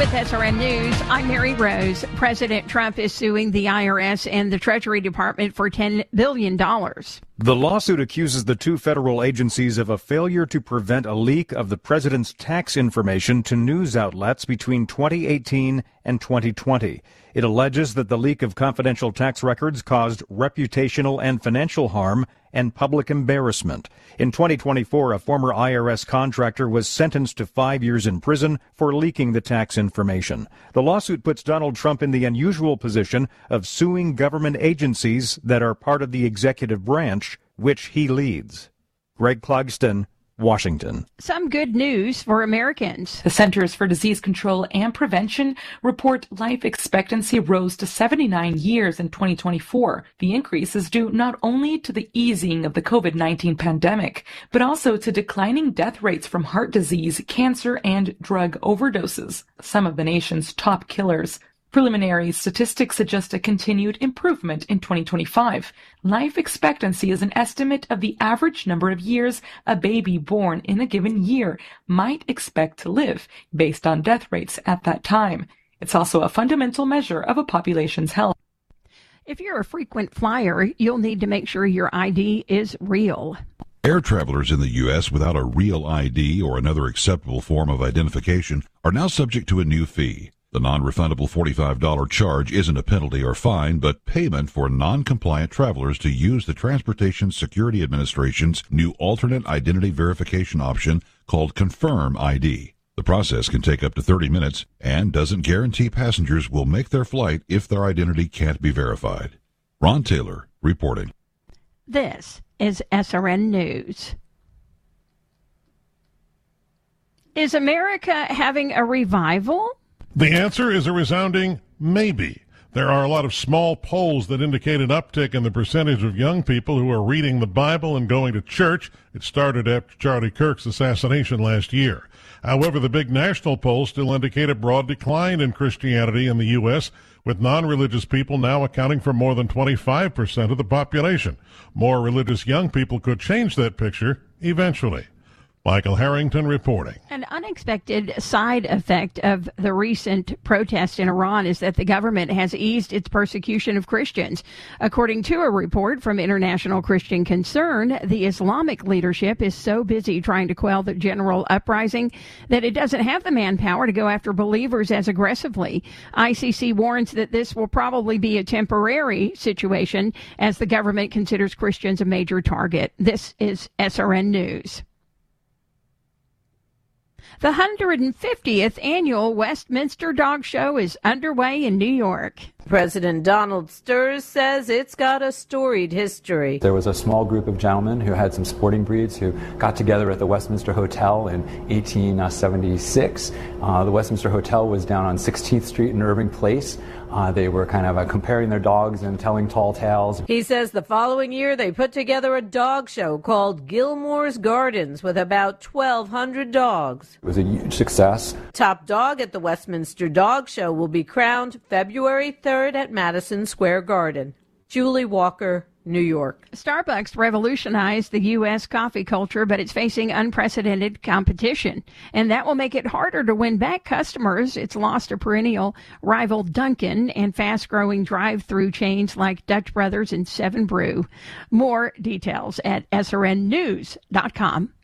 With SRN News, I'm Mary Rose. President Trump is suing the IRS and the Treasury Department for $10 billion. The lawsuit accuses the two federal agencies of a failure to prevent a leak of the president's tax information to news outlets between 2018 and 2020. It alleges that the leak of confidential tax records caused reputational and financial harm and public embarrassment. In 2024, a former IRS contractor was sentenced to 5 years in prison for leaking the tax information. The lawsuit puts Donald Trump in the unusual position of suing government agencies that are part of the executive branch, which he leads. Greg Clugston, Washington. Some good news for Americans. The Centers for Disease Control and Prevention report life expectancy rose to 79 years in 2024. The increase is due not only to the easing of the COVID-19 pandemic, but also to declining death rates from heart disease, cancer, and drug overdoses, some of the nation's top killers. Preliminary statistics suggest a continued improvement in 2025. Life expectancy is an estimate of the average number of years a baby born in a given year might expect to live, based on death rates at that time. It's also a fundamental measure of a population's health. If you're a frequent flyer, you'll need to make sure your ID is real. Air travelers in the U.S. without a real ID or another acceptable form of identification are now subject to a new fee. The non-refundable $45 charge isn't a penalty or fine, but payment for non-compliant travelers to use the Transportation Security Administration's new alternate identity verification option called Confirm ID. The process can take up to 30 minutes and doesn't guarantee passengers will make their flight if their identity can't be verified. Ron Taylor reporting. This is SRN News. Is America having a revival? The answer is a resounding maybe. There are a lot of small polls that indicate an uptick in the percentage of young people who are reading the Bible and going to church. It started after Charlie Kirk's assassination last year. However, the big national polls still indicate a broad decline in Christianity in the U.S., with non-religious people now accounting for more than 25% of the population. More religious young people could change that picture eventually. Michael Harrington reporting. An unexpected side effect of the recent protests in Iran is that the government has eased its persecution of Christians. According to a report from International Christian Concern, the Islamic leadership is so busy trying to quell the general uprising that it doesn't have the manpower to go after believers as aggressively. ICC warns that this will probably be a temporary situation as the government considers Christians a major target. This is SRN News. The 150th annual Westminster Dog Show is underway in New York. President Donald Sturz says it's got a storied history. There was a small group of gentlemen who had some sporting breeds who got together at the Westminster Hotel in 1876. The Westminster Hotel was down on 16th Street in Irving Place. They were kind of comparing their dogs and telling tall tales. He says the following year they put together a dog show called Gilmore's Gardens with about 1,200 dogs. It was a huge success. Top dog at the Westminster Dog Show will be crowned February 3rd at Madison Square Garden. Julie Walker, New York. Starbucks revolutionized the U.S. coffee culture, but it's facing unprecedented competition, and that will make it harder to win back customers. It's lost a perennial rival Dunkin' and fast-growing drive-through chains like Dutch Brothers and Seven Brew. More details at srnnews.com.